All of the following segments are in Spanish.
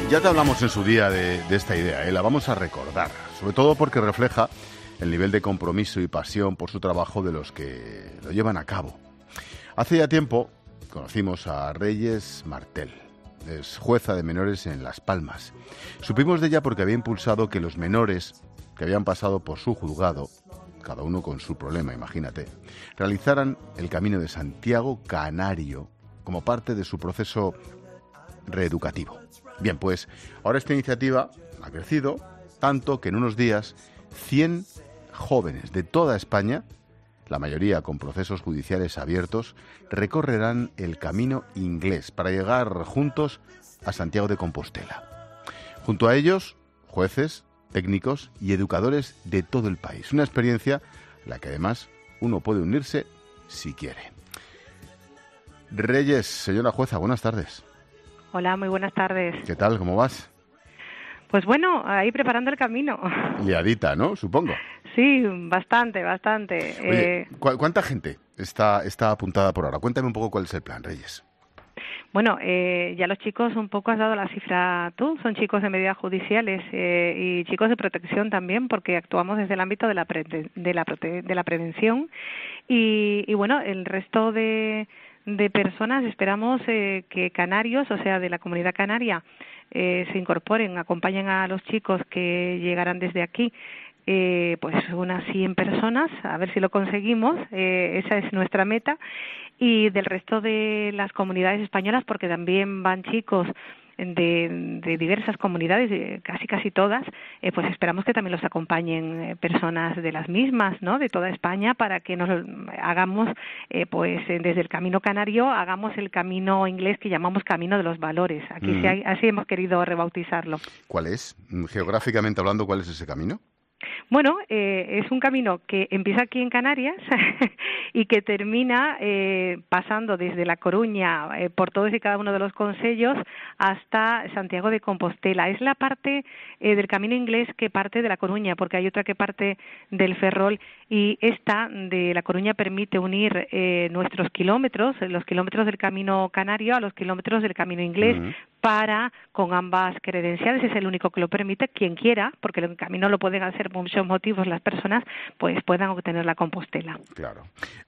Ya te hablamos en su día de esta idea, la vamos a recordar, sobre todo porque refleja el nivel de compromiso y pasión por su trabajo de los que lo llevan a cabo. Hace ya tiempo conocimos a Reyes Martel, es jueza de menores en Las Palmas. Supimos de ella porque había impulsado que los menores que habían pasado por su juzgado, cada uno con su problema, imagínate, realizaran el Camino de Santiago Canario como parte de su proceso reeducativo. Bien, pues ahora esta iniciativa ha crecido tanto que en unos días 100 jóvenes de toda España, la mayoría con procesos judiciales abiertos, recorrerán el camino inglés para llegar juntos a Santiago de Compostela. Junto a ellos, jueces, técnicos y educadores de todo el país. Una experiencia a la que además uno puede unirse si quiere. Reyes, señora jueza, buenas tardes. Hola, muy buenas tardes. ¿Qué tal? ¿Cómo vas? Pues bueno, ahí preparando el camino. Liadita, ¿no? Supongo. Sí, bastante. Oye, ¿cuánta gente está apuntada por ahora? Cuéntame un poco cuál es el plan, Reyes. Bueno, ya los chicos un poco has dado la cifra tú, son chicos de medidas judiciales y chicos de protección también, porque actuamos desde el ámbito de la prevención y bueno, el resto de personas esperamos que canarios, o sea, de la comunidad canaria, se incorporen, acompañen a los chicos que llegarán desde aquí. Pues unas 100 personas, a ver si lo conseguimos, esa es nuestra meta, y del resto de las comunidades españolas, porque también van chicos de diversas comunidades, casi todas, pues esperamos que también los acompañen personas de las mismas, ¿no?, de toda España, para que nos hagamos, desde el Camino Canario, hagamos el camino inglés que llamamos Camino de los Valores. Aquí sí así hemos querido rebautizarlo. ¿Cuál es? Geográficamente hablando, ¿cuál es ese camino? Bueno, es un camino que empieza aquí en Canarias y que termina pasando desde La Coruña por todos y cada uno de los concellos hasta Santiago de Compostela. Es la parte del camino inglés que parte de La Coruña, porque hay otra que parte del Ferrol, y esta de La Coruña permite unir nuestros kilómetros, los kilómetros del camino canario a los kilómetros del camino inglés, para, con ambas credenciales, es el único que lo permite, quien quiera, porque el camino lo pueden hacer por muchos motivos las personas, pues puedan obtener la Compostela. Claro.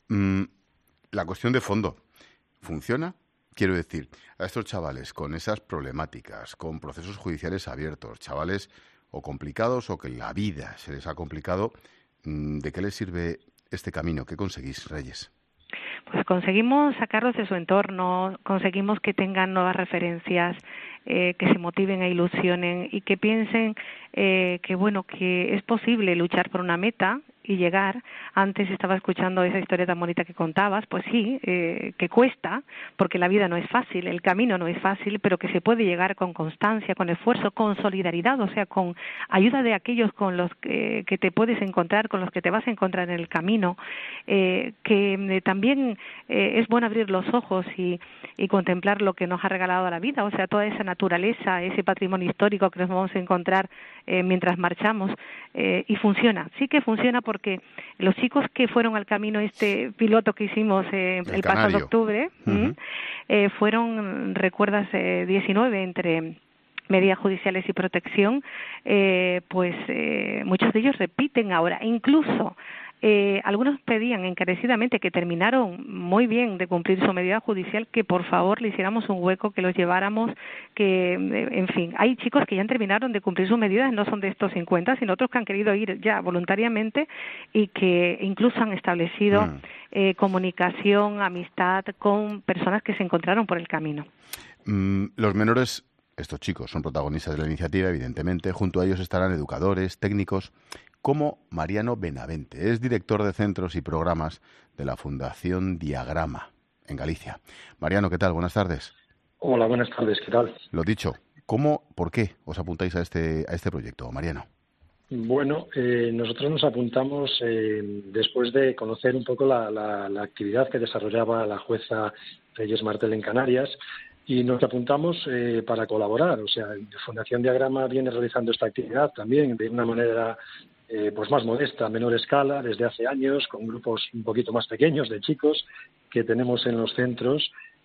La cuestión de fondo, ¿funciona? Quiero decir, a estos chavales con esas problemáticas, con procesos judiciales abiertos, chavales o complicados o que la vida se les ha complicado, ¿de qué les sirve este camino? ¿Qué conseguís, Reyes? Pues conseguimos sacarlos de su entorno, conseguimos que tengan nuevas referencias, que se motiven e ilusionen y que piensen que es posible luchar por una meta y llegar. Antes estaba escuchando esa historia tan bonita que contabas, pues sí, que cuesta, porque la vida no es fácil, el camino no es fácil, pero que se puede llegar con constancia, con esfuerzo, con solidaridad, o sea, con ayuda de aquellos con los que te puedes encontrar, con los que te vas a encontrar en el camino, que también es bueno abrir los ojos y contemplar lo que nos ha regalado la vida, o sea, toda esa naturaleza, ese patrimonio histórico que nos vamos a encontrar mientras marchamos, y funciona, sí que funciona, porque los chicos que fueron al camino este piloto que hicimos el pasado octubre, fueron, recuerdas, 19 entre medidas judiciales y protección, muchos de ellos repiten ahora, incluso algunos pedían encarecidamente, que terminaron muy bien de cumplir su medida judicial, que por favor le hiciéramos un hueco, que los lleváramos, que en fin, hay chicos que ya terminaron de cumplir sus medidas, no son de estos 50, sino otros que han querido ir ya voluntariamente y que incluso han establecido comunicación, amistad con personas que se encontraron por el camino. Los menores, estos chicos, son protagonistas de la iniciativa, evidentemente. Junto a ellos estarán educadores, técnicos, como Mariano Benavente. Es director de centros y programas de la Fundación Diagrama, en Galicia. Mariano, ¿qué tal? Buenas tardes. Hola, buenas tardes, ¿qué tal? Lo dicho, ¿por qué os apuntáis a este proyecto, Mariano? Bueno, nosotros nos apuntamos después de conocer un poco la actividad que desarrollaba la jueza Reyes Martel en Canarias, y nos apuntamos para colaborar. O sea, Fundación Diagrama viene realizando esta actividad también de una manera más modesta, a menor escala, desde hace años, con grupos un poquito más pequeños de chicos que tenemos en los centros,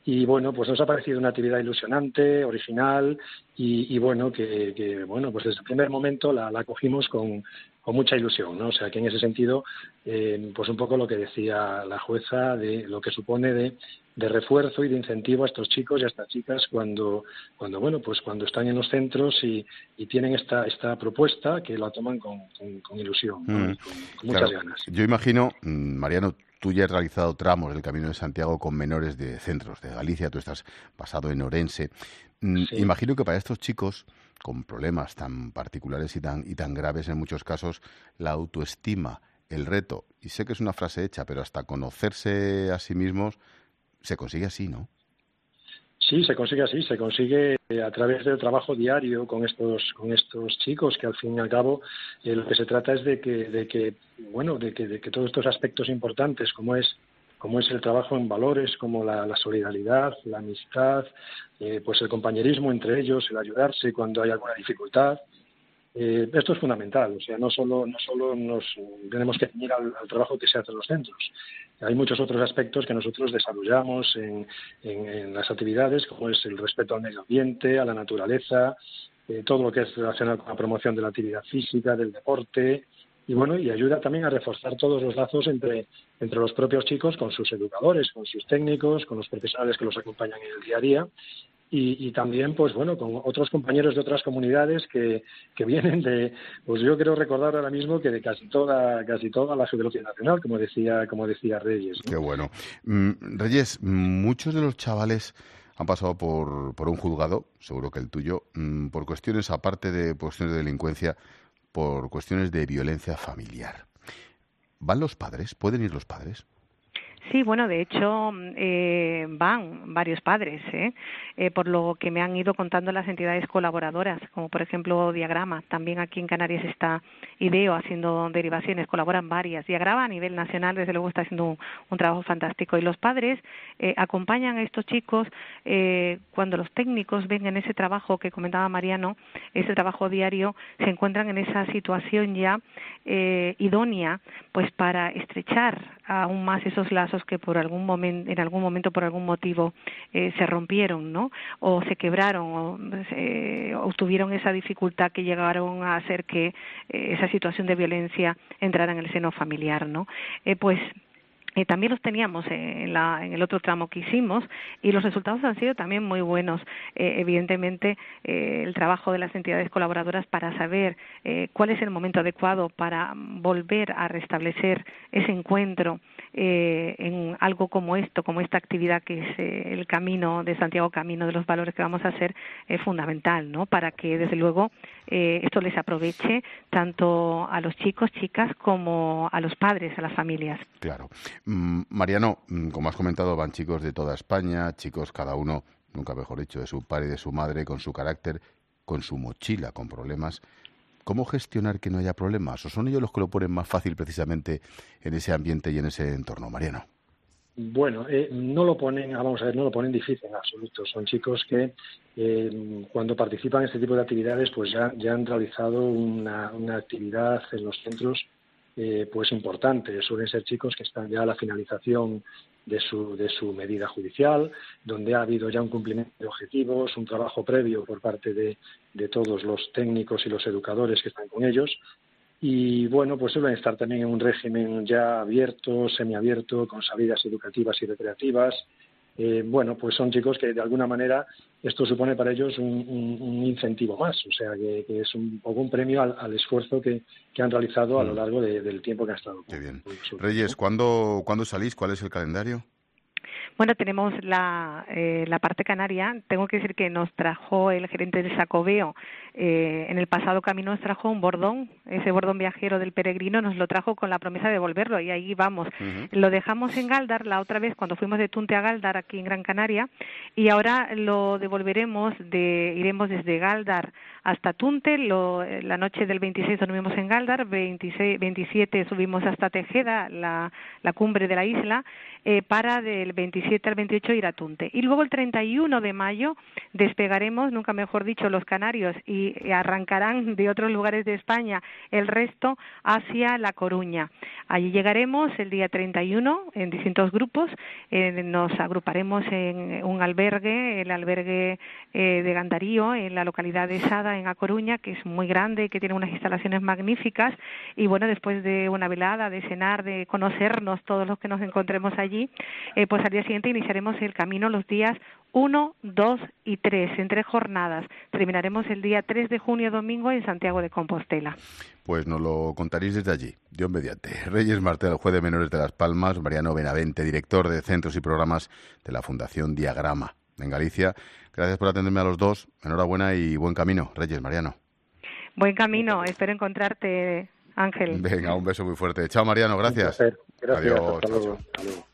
Y bueno, pues nos ha parecido una actividad ilusionante, original y bueno, que bueno, pues desde el primer momento la cogimos con mucha ilusión, ¿no? O sea, que en ese sentido, pues un poco lo que decía la jueza de lo que supone de refuerzo y de incentivo a estos chicos y a estas chicas cuando bueno, pues cuando están en los centros y tienen esta propuesta, que la toman con ilusión, ¿no? Y con muchas ganas. Yo imagino, Mariano, tú ya has realizado tramos del Camino de Santiago con menores de centros de Galicia, tú estás basado en Orense. Sí. Imagino que para estos chicos, con problemas tan particulares y tan graves en muchos casos, la autoestima, el reto, y sé que es una frase hecha, pero hasta conocerse a sí mismos, se consigue así, ¿no? Sí, se consigue así, se consigue a través del trabajo diario con estos chicos, que al fin y al cabo lo que se trata es de que todos estos aspectos importantes como es el trabajo en valores como la solidaridad, la amistad, pues el compañerismo entre ellos, el ayudarse cuando hay alguna dificultad. Esto es fundamental, o sea, no solo nos tenemos que ceñir al trabajo que se hace en los centros. Hay muchos otros aspectos que nosotros desarrollamos en las actividades, como es el respeto al medio ambiente, a la naturaleza, todo lo que es relacionado con la promoción de la actividad física, del deporte, y bueno, y ayuda también a reforzar todos los lazos entre los propios chicos con sus educadores, con sus técnicos, con los profesionales que los acompañan en el día a día. Y también, pues bueno, con otros compañeros de otras comunidades que vienen pues yo quiero recordar ahora mismo que de casi toda la geografía nacional, como decía Reyes, ¿no? Qué bueno. Reyes, muchos de los chavales han pasado por un juzgado, seguro que el tuyo, por cuestiones, aparte de cuestiones de delincuencia, por cuestiones de violencia familiar. ¿Van los padres? ¿Pueden ir los padres? Sí, bueno, de hecho van varios padres, por lo que me han ido contando las entidades colaboradoras, como por ejemplo Diagrama. También aquí en Canarias está IDEO haciendo derivaciones, colaboran varias. Diagrama a nivel nacional, desde luego, está haciendo un trabajo fantástico. Y los padres acompañan a estos chicos cuando los técnicos ven en ese trabajo que comentaba Mariano, ese trabajo diario, se encuentran en esa situación ya idónea, pues para estrechar aún más esos lazos que en algún momento por algún motivo se rompieron, ¿no? O se quebraron o tuvieron esa dificultad que llegaron a hacer que esa situación de violencia entrara en el seno familiar, ¿no? También los teníamos en el otro tramo que hicimos y los resultados han sido también muy buenos. Evidentemente, el trabajo de las entidades colaboradoras para saber cuál es el momento adecuado para volver a restablecer ese encuentro en algo como esta actividad que es el Camino de Santiago, Camino de los Valores que vamos a hacer, es fundamental, ¿no? Para que, desde luego, esto les aproveche tanto a los chicos, chicas, como a los padres, a las familias. Claro. Mariano, como has comentado, van chicos de toda España, chicos cada uno, nunca mejor dicho, de su padre y de su madre, con su carácter, con su mochila, con problemas. ¿Cómo gestionar que no haya problemas? ¿O son ellos los que lo ponen más fácil precisamente en ese ambiente y en ese entorno, Mariano? Bueno, no lo ponen difícil en absoluto. Son chicos que cuando participan en este tipo de actividades pues ya han realizado una actividad en los centros pues importante. Suelen ser chicos que están ya a la finalización de su medida judicial, donde ha habido ya un cumplimiento de objetivos, un trabajo previo por parte de todos los técnicos y los educadores que están con ellos. Y bueno, pues suelen estar también en un régimen ya abierto, semiabierto, con salidas educativas y recreativas. Bueno, pues son chicos que de alguna manera esto supone para ellos un incentivo más, o sea que es un poco un premio al esfuerzo que han realizado a lo largo del tiempo que han estado. Qué bien. Reyes, ¿cuándo salís? ¿Cuál es el calendario? Bueno, tenemos la parte canaria. Tengo que decir que nos trajo el gerente del Sacobeo. En el pasado camino nos trajo un bordón, ese bordón viajero del peregrino nos lo trajo con la promesa de devolverlo y ahí vamos. Lo dejamos en Gáldar la otra vez cuando fuimos de Tunte a Gáldar aquí en Gran Canaria y ahora lo devolveremos, iremos desde Gáldar hasta Tunte, la noche del 26 dormimos en Gáldar, 27 subimos hasta Tejeda, la cumbre de la isla, para del 27 27 al 28 Iratunte. Y luego el 31 de mayo despegaremos, nunca mejor dicho, los canarios y arrancarán de otros lugares de España el resto hacia La Coruña. Allí llegaremos el día 31 en distintos grupos, nos agruparemos en un albergue, el albergue de Gandarío, en la localidad de Sada, en A Coruña, que es muy grande, que tiene unas instalaciones magníficas, y bueno, después de una velada, de cenar, de conocernos todos los que nos encontremos allí, pues al día siguiente iniciaremos el camino los días 1, 2 y 3, en 3 jornadas. Terminaremos el día 3 de junio, domingo, en Santiago de Compostela. Pues nos lo contaréis desde allí, Dios mediante. Reyes Martel, juez de menores de Las Palmas, Mariano Benavente, director de Centros y Programas de la Fundación Diagrama en Galicia. Gracias por atenderme a los dos. Enhorabuena y buen camino, Reyes, Mariano. Buen camino, espero encontrarte, Ángel. Venga, un beso muy fuerte. Chao, Mariano, gracias. Un placer. Gracias, Adiós. hasta luego. Chao.